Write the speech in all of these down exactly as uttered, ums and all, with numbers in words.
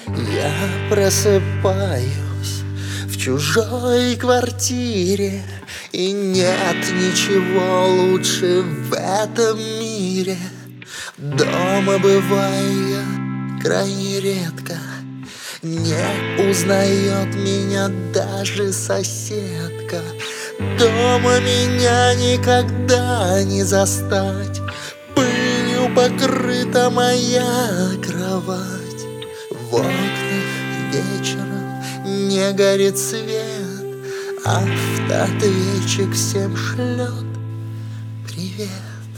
Я просыпаюсь в чужой квартире, и нет ничего лучше в этом мире. Дома бываю я крайне редко, не узнает меня даже соседка. Дома меня никогда не застать, пылью покрыта моя кровать. В окнах вечером не горит свет, автоответчик всем шлет привет.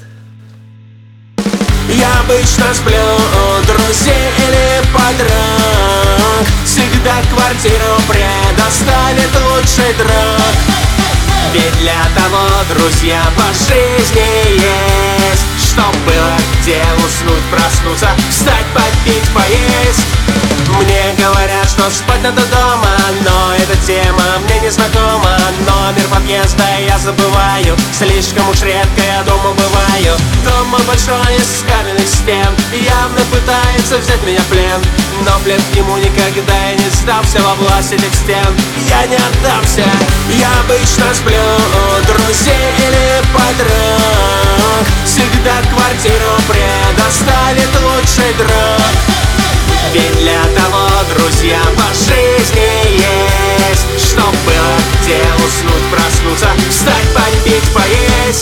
Я обычно сплю у друзей или подруг, всегда квартиру предоставит лучший друг. Ведь для того друзья по жизни есть, чтоб было где уснуть, проснуться, встать, попить, поесть. Мне говорят, что спать надо дома, но эта тема мне не знакома. Номер подъезда я забываю, слишком уж редко я дома бываю. Дома большой из каменных стен, явно пытается взять меня в плен, но плен к нему никогда я не сдамся во власть этих стен. Я не отдамся. Я обычно сплю у друзей или подруг, всегда квартиру предоставит лучший друг. Ведь для того друзья по жизни есть, чтоб было где уснуть, проснуться, встать, попить, поесть.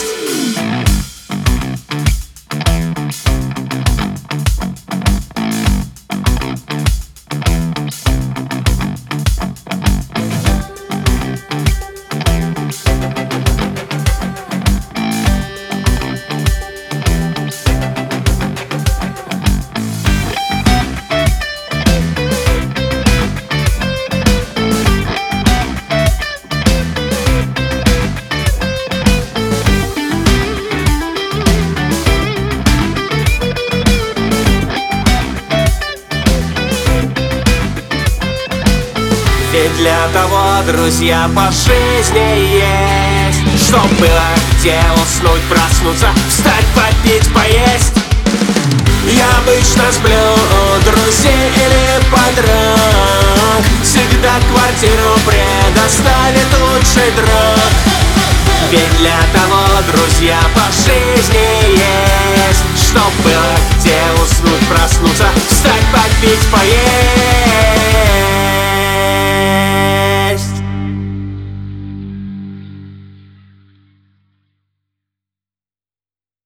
Ведь для того друзья по жизни есть, чтоб было где уснуть, проснуться, встать, попить, поесть. Я обычно сплю у друзей или подруг, всегда квартиру предоставит лучший друг. Ведь для того друзья по жизни есть, чтоб было где уснуть, проснуться, встать, попить, поесть.